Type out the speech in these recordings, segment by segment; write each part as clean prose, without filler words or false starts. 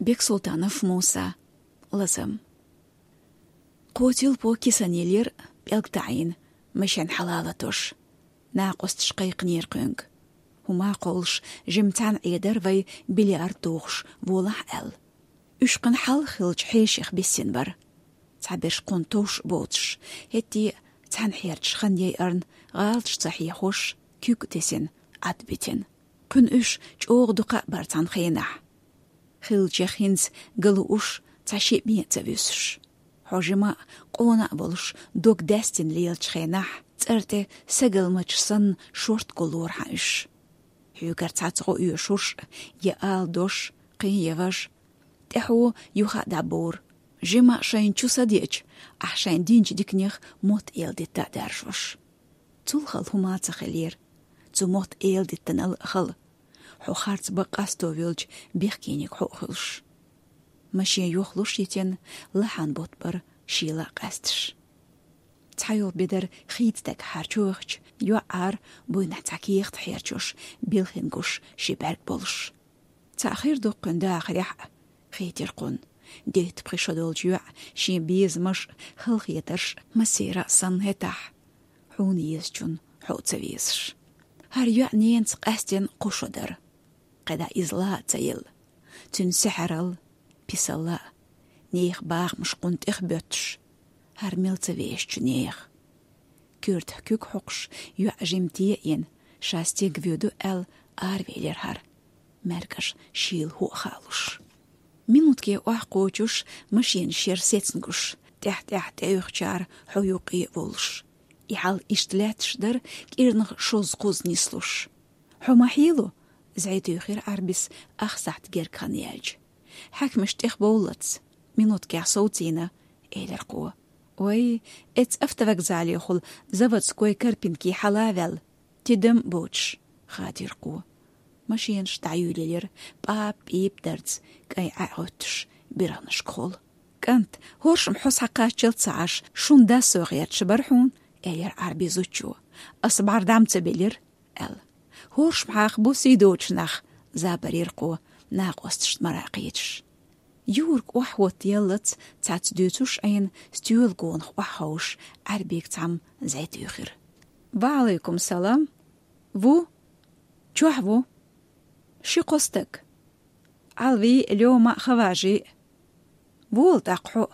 Бек Султанов Муса. Лазым. Қотил по кисанелер белгтайын, мышан халалатош. Нақост шқайқ нерқөнг. Хума қолш жимтан едер вай билиар тоғш волах әл. Үшқын хал хилж хейших бессен бар. Цабеш қонтош бодш. Хетти цан херч ханьей арн ғалч цахи хош күк тесен ад бетен. Күн үш чоғ дуқа бар цан хейнах. Хилчех хинз гылу уш цаши миеца вюсш. Хожима қона болш дог дестин лейлч хейнах. Церте сегелмач сан шорт колор хаиш. Хюгар цацго юшуш я ал дош қин еваш. Теху юха дабор. Жима шайн чусадеч, ах шайн динч дикнех мот элдита даршош. Цулхал хумаца хелер. Цу мот элдита нал хал. Хухарц бақасто вилч бехкенек хухылш. Машин юхлуш етен лахан ботбар шила қастш. Цайол бедер хитстек харчуғч, юар буйна цакиехт херчуш, билхингуш шиберг болш. Цахир доқында ахрях хейтер қун. Дейт пришодол жуа, ши безмаш хылхетарш масира сан хетах. Хун езчун хуцавизш. Хар юа ненц қастен қушодар. Қада изла цайыл. Тун сихарал, писала. Нех баг мшқунт их бөтш. Хар мелцавеш нех. Күрт күк хоқш юа жимтиен, шасти гвюду әл арвелер хар. Меркаш шил хуахалуш. Минутке уаққочуш машин шер сетснгуш. Тәх тәйухчар хуюқи волш. Ихал иштіләтшдар кирнық шоз қоз нислуш. Хумахилу зайтуйхир арбис ахсахт геркан ялж. Хакмиш тех боулац. Минутке соутина эйлер қуа. Ой, эц автовокзале хул заводской карпинки халавел. Тидем боч. Хадир қуа. Машин штаюлелер, пап ипдерц, кай аутш, биранш кол. Кант, хоршм хос хақачыл цаш, шунда соғиятшы бархун, элер арбизучу. Асбар дамца белер, әл. Хоршм хақ буси дочнах, забарирқу, нақостш марақиетш. Юрк уахвот еллац, цац дүйцуш айын, стюлгон уахауш, арбек цам зайтюхир. Ва алейкум салам. Ву? Чуахву? شي قصتك؟ علوي اليوم خواجي بول تقحو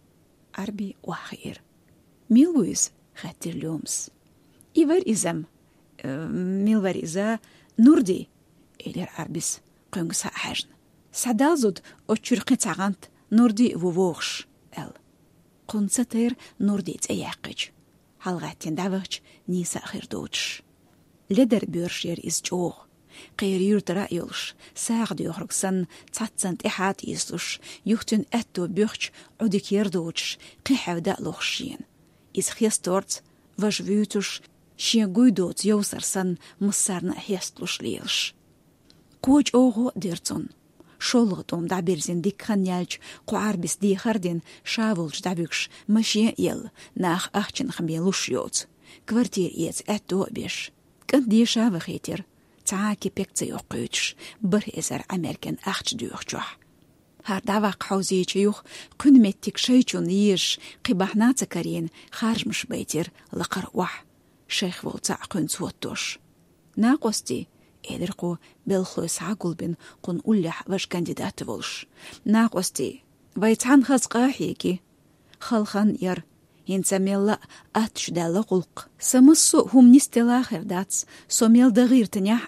عربي وخير ميلويز خاتر لومس إيفر إزم ميلور إزا نوردي إلير عربيس قنقسا حجن سعدازود أتشرقي تغانت نوردي ووغش ال قنصتير نوردي تأياقج حلغاتين دعوغج نيسا خير دوتش لدر بيرشير إز جوغ قيرير ترأيولش ساعد يخرجسن تاتسن إحات يسوش يختن أتو بيخش عدك يردوش قيحة دقلوخشين إز خيستورت وجويتوش شين قويدوت يوسرسن مصارنا هيستلوش ليلش قوج أوغو ديرتون شولغتوم دعبيرزين ديك خنيالج قوار بس دي خردين شاولج دعبيكش ماشي يل ناخ أخشن خميلوش يوت كوارتير إيت أتو بيش كنت دي شاوخيتر تعاكي بيكتزي يوقيتش برهزر أمريكان أخش ديوخجوح هار دعوق حوزيش يوخ قن متك شيشون ييش قبحنا تكارين خارج مش بيتر لقروح شيخ والتع قن سوتوش ناقوستي إدرقو بالخلوس عقلبن قن أولح واش كانديدات ولش ناقوستي ويتعن خزقاحيكي خلخان ير ينسميلا أتش دالقلق سمسو هم نستلاخر داتس سوميل دغير تنيح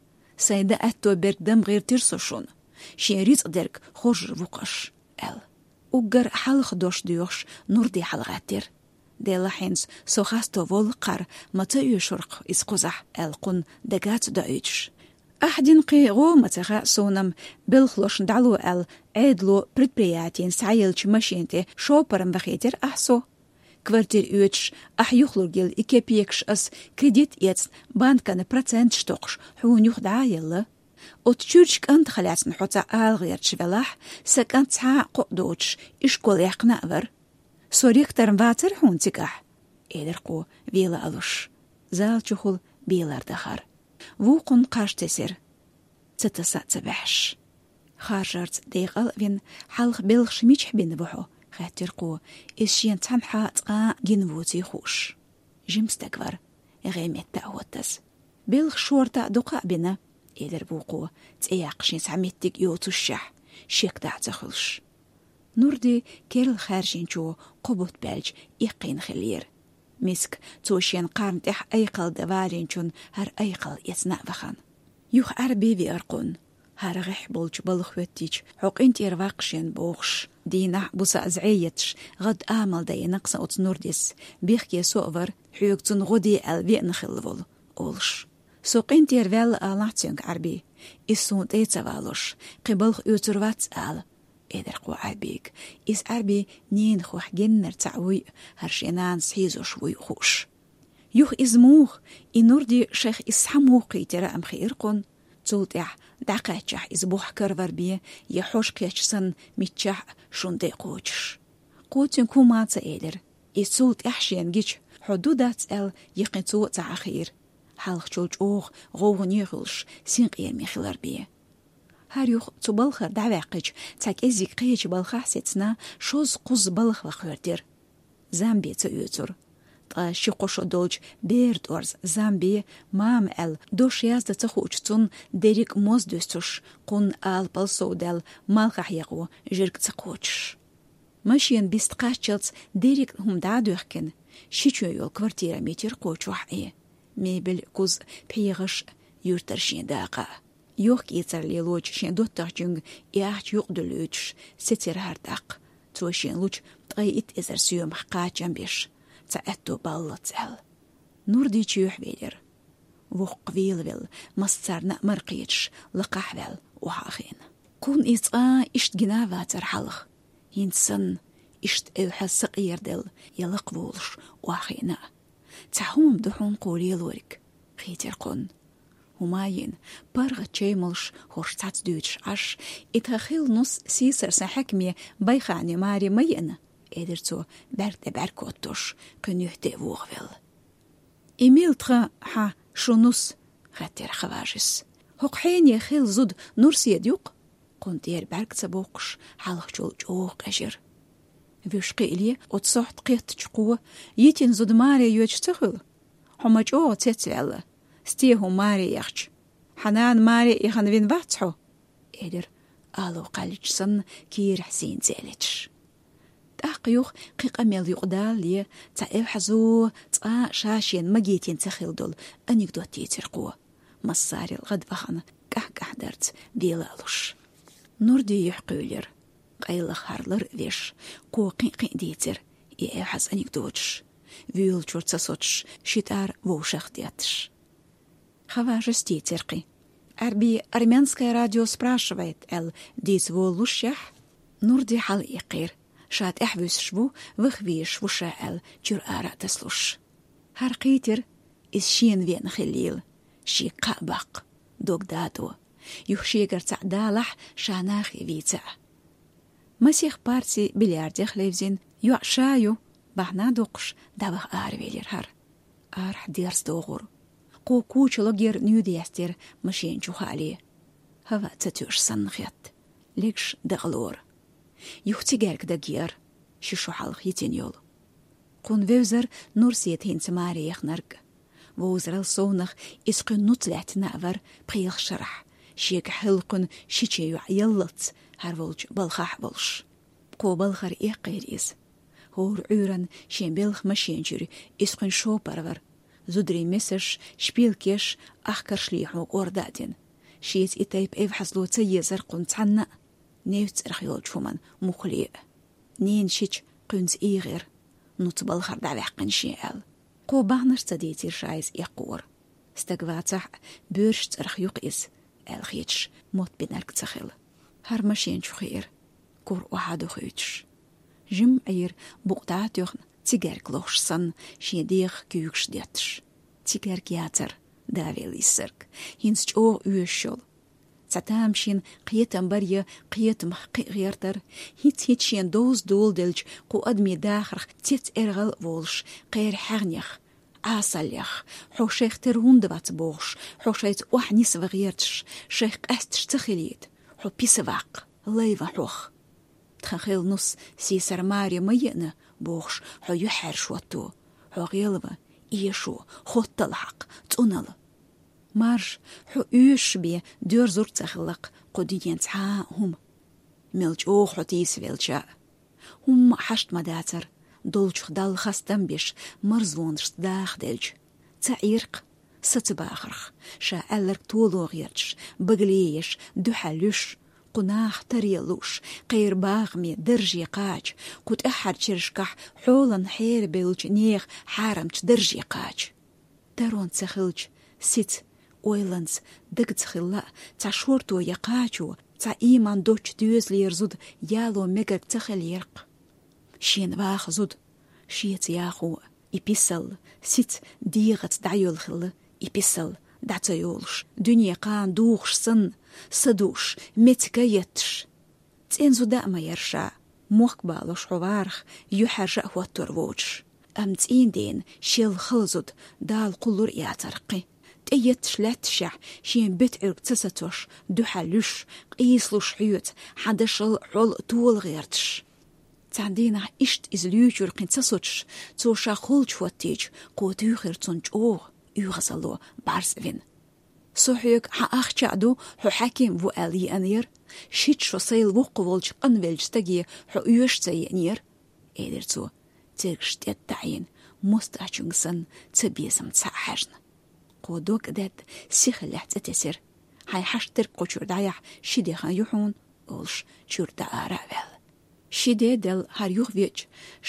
سيدا أتو بردم غير ترسوشون شيريز درك خوش وقش ال وقر حلق دوش ديوش نوردي حلغاتر ديلا حينز سوخاستو volqar متى يشرق إسقزح القن دقات دايتش أحدين قيغو متغا سونم بالخلوش دعلو عيدلو предприятиен سعيلش ماشينتي شوبرم بخيتر أحسو كوارتير يوتش يخلرجل إكيبيكش أس كريديت يتس بانكان процент штокش حون يخدع يلا وتشورشك أنت خلعت نحوتا غير تشفلاح سكان تسعى قدوتش إشكول يحقنا أفر سوريك ترمباتر حون تكح إدرقو بيلا ألوش زال تشخل بيلار دخار ووقن قاش تسر تتسا تبحش خارجرت ديقل فين حلق بلغش ميش بين بحو خاطر قو إشيان تنحا تقا جنوتي خوش جمستكبر غيمت تأوتس بلغ شورتا دقا بنا إدر بوقو تأياقشين سعمتك يوتو الشح شيك دا تخلش نوردي كيرل خارجين جو قبوت بلج إقين خلير مسك توشين قارنتح أيقل دوارين جون هر أيقل يتنا بخان يوخ عربي في أرقون هر غيح بولج بلخوتيج حق انت إرواقشين بوغش دينا بوسا أزعيتش غد آمل داي نقصة أوت نورديس بيخكي سوفر حيوكتون غدي ألوين خلفول أولش سوق انت إروال آلاتيونغ عربي إسون تيتسوالوش قبلغ يوتروات آل إدر قو عربيك إس عربي نين خوح جنر تعوي هرشينان سحيزو شوي خوش يوخ إزموخ إنوردي شيخ إسحموقي ترى أم خيرقون تولتح دقاتح إزبوح كرفر بيه يحوش كيشسن ميتشح شون ديقوش قوتين كومات إدر إسولت إحشين جيش حدودات إل يقنتو تعخير حالخ جوج أوغ غوغن يغلش سينقير ميخلر بيه هر يوخ تبالخر دعواقج تاك إزيك قيج بالخح ستنا شوز قوز بالخ وخوردر زامبي تأيوتر تا شقوش دولج بير دورز زامبي مام ال دوش يازد تخوچتون ديريك موز دوستوش قون آل بالسو دل مالخح يقو جرق تقوچش ماشين بيستقاشتلت ديريك هم دعدوخكن شيچو يول كوارتيرا ميتر قوچوح ايه ميبل كوز بيغش يورترشين داقا يوك يتر ليلوج شين دوتر جنگ ياحت يقدلوش ستر هرداق توشين لوج تغيت إزر سيوم حقا جنبيش تأتو بالت ال نوردي تشيوح بيدر وق ويل مصرنا مرقيتش لقحوال وحاخين كون إسقا إشت جناواتر حلخ ينسن إشت أوحا سقير دل يلق وولش وحاخينا تحوم دحون قولي لورك خيتر قون هماين برغة تشيملش هورشتات دوتش عش إتخيل نص سيسر سحكمي بيخاني ماري مينا إدرتو بركوتوش كن يهدي وغفل إيميل تخا حا شونوس خاتر خواجس هق حين يخيل زود نورسي ديوق قنتير برك تبوقش حالخ جول جوق أجر فيشقي إلي وتصحت قيت تشقوة يتين زود ماري يوجتخل هما جو تتعلا ستيهو ماري يخش حنان ماري يخن فين باتحو إدر آلو قالج سن كير حسين زالتش تأقيوخ قيق أميل يقدال لي تأيو حزو تأ شاشين مجيتين تخيل أنيك دوتي ترقوه مصاري الغد فخن كح درت بيلالوش نوردي يحقولر قيلخ هارلر ويش قو قيق ديتر يأيو حز أنيك دوتش ويول جورت سوتش شتار ووشخ دياتش خواجس تيترقي أربي армянское радио спрашивает эл дит волушях нурди хал иқир شات إحبس شبو وخويش وشاءل جر آراء تسلوش هر قيتر إز شين فين خليل شي قابق دوك داتو يخشيقر تعدالح شاناخي فيتع مسيخ بارتي بلياردي خليفزين يعشايو بحنا دوقش دابخ آرويلر هر آرح ديرس دوغور قو كوچلوغير نيوديستر مشين جوخالي هوا تتوش سنخيت ليكش دغلور يختيجارك دقير ششو حلق يتين يول قون ووزر نورسيت هين سماري يخنرق ووزر الصونخ إسقن نطلعت نعفر بخيخ شرح شيك حلقن شيشيو يلط هرولج بالخح بلش قو بالخر إيقيريز هور عورن شين بلخ مشين جري إسقن شو برور زدري مسش شبيلكيش أحكر شليحو قوردادين شيت إتايب إفحصلو تيزر قن تعنى نيوت رخيول شومان مخليء نين شيش قنز إيغير نطبال خردع بحقن شيئل قو بانر تديتير شايز إيقور استقواتح بورشت رخيوق إز الخيتش موت بنارك تخيل هر ماشين شخير كور وحادو خيتش جم أير بقطعات يخن تيجارك لوش صن شيديخ كيوكش ديتش تيجارك ياتر دافيل يسرك هينسج أو يوشول ستامشين قيتم بريا قيتم حقي غيرتر هيتشين دوز دول دلج قو أدمي داخرخ تيت إرغل وولش قير حغنيخ عاسليخ حو شيخ ترهون دوات بوغش حو شيت وحنيس وغيرتش شيخ أستش تخليت حو بيسواق ليفا حوخ تخيل نص سيسر ماري مينا بوخش حو يحر شوتو حو غيلبا إيشو خط الحق تونل مارش حو إيش بي دور زور تخلق قدين هم ملج أوخ حو تيسويلجا هم حشت مداتر دولج خدال خستم بيش مرزونش داخ دلج تعيرق ستباخرخ شا ألرك طولو غيرش بغليش دوحلوش قناخ تريلوش قير باغمي درجي قاج قد أحد شرشكح حولا حير بيلج نيخ حارمش درجي قاج دارون تخلج ست ويلانس دق تخلا تشورتو يقاجو تا إيمان دوش دوز ليرزود يالو ميغر تخل يرق شين باخ زود شيت ياخو يبيسل ست ديغت دعيول خل يبيسل دعتيولش دنيا قان دوخش سن صدوش متكيتش تنزو داما يرشا موخبالوش حوارخ يحرجأ هو التروج أمتين دين شيل خلزود دال قلور ياترقي تيتش لاتشح شين بتعرق تستوش دوحلوش قيسلوش حيوت حدشل حول طول غيرتش تعندينا إشت إزليوش يرقين تسوتش توشا خلج واتيج قوت يخير تنجوه يغزلو بارسفين صحيك حاخ جعدو حو حاكم بو آلي أنير شيت شو سيل وقوالج قنبلج تاقي حو يوش تاي أنير إيدرتو تيرش تيتعين مستعجنسن تبيسم تساحجن قودوك داد سيخلح تتسر هاي حشتر قوشور دايح شيدي خان يحون قولش شور دا آراوال شيدي دل هار يوغ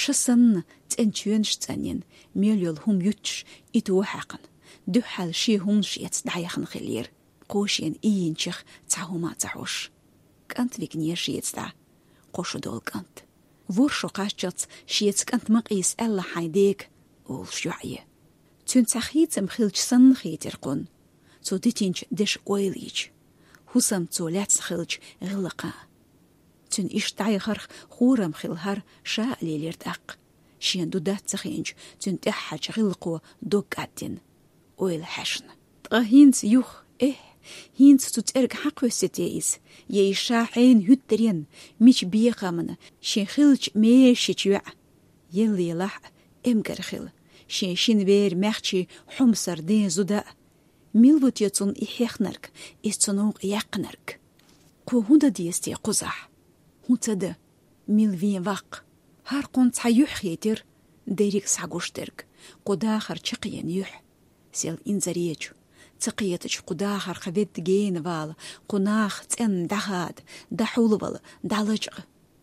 شسن تنشيونش تانين ميليول هم يوتش إتو حقن دوحال شي هونش يتدعيخن خلير قوشين إينشخ تعهما تعوش كانت فيكنير شي يتدع قوشو دول كانت ورشو قاشجت شي يتكانت مقيس ألا حيديك قولش يعيه تون تخيت مخيلش سن خيتر قون تو ديتينش ديش اويليج حسام تو لاتس خيلش غلقا تون إشتعي خرخ خورم خيلهر شاء ليليرتاق شين دودات تخينج تون تحج غلقو دوك عدين اويل حشن تغهينت يوخ هينت تترك حق ستيس يشا عين هترين مش بيقامن شين خيلش ميشي جوع يلي لح امكر خيل شين بير مخشي حمصر دين زودا ميلوت يتون إحيخنرك استنوق يقنرك كو هندا ديستي قزح هندا ميلفين واق هار قنت حيوح خيتر ديريك سعقوشترك قداخر تشقيا يوح سيل إنزاريجو تقيتش قداخر خبيت جين وال قناخ تن دهاد دحولوال دالجغ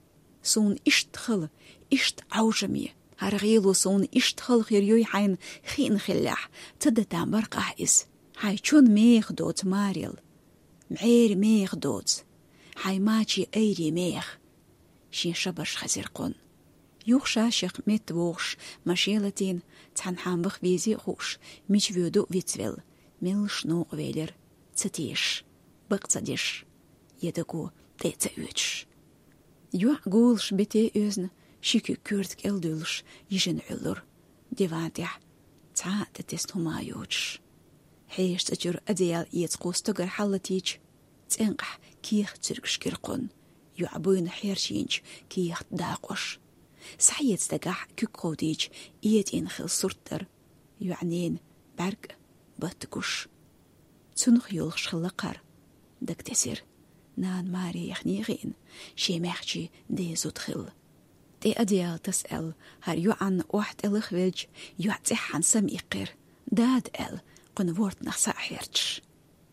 سون إشتخل إشت عوجمي هرغيلو سون إشتخل خيريوي حين خين خلاح تدتا مرقح إس هاي چون ميخ دوت ماريل معير ميخ دوت هاي ماچي ايري ميخ شين شبرش خزرقون يوخ شاشق ميت ووخش ماشيلتين تحن حامبخ ويزي خوش ميش ويدو ويتويل ميلش نوق ويلر تتيش بقتديش يدقو تيتا اوتش يوح قولش بتي اوزن شيكو كورتك الدولش يجن علور ديوانتح تا تتست هما يوتش حيش تجر أديال يتقوس تقر حالتيج تنقح كيخ تركش كيرقون يعبوين حيرشينج كيخ داقوش سحيت تقح كيقوديج إيتين خل صورتر يعنين برق باتكوش تنخ يولخش خلقار دك تسير نان ماري يخنيغين شي مخشي دي زود خل دي أديال تسأل هر يوعن واحد الخويج يعتحن سميقر داد قن وورت نخسا حيرتش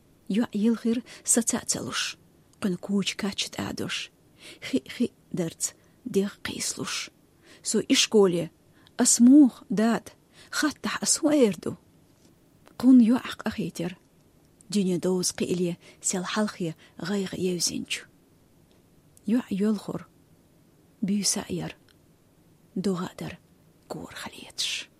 يلغير ستاتلوش قن كوج كاتشت آدوش خي درت ديغ قيسلوش سو إشكولي أسموخ داد خطح أسويردو قن يعق أخيتر دنيا دوز قيلية سيل حلخي غيغ يوزنج يلغر بيساير دو غادر كور خليتش